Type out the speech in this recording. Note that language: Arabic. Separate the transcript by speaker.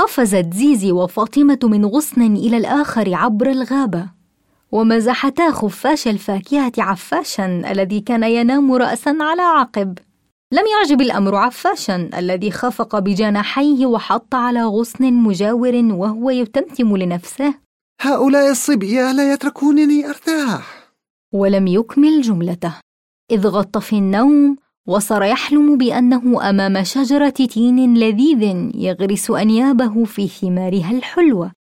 Speaker 1: قفزت زيزي وفاطمة من غصن إلى الآخر عبر الغابة، ومزحتا خفاش الفاكهة عفاشا الذي كان ينام رأسا على عقب. لم يعجب الأمر عفاشا الذي خفق بجناحيه وحط على غصن مجاور وهو يتمتم لنفسه:
Speaker 2: هؤلاء الصبية لا يتركونني أرتاح.
Speaker 1: ولم يكمل جملته إذ غط في النوم وصار يحلم بأنه أمام شجرة تين لذيذ يغرس أنيابه في ثمارها الحلوة.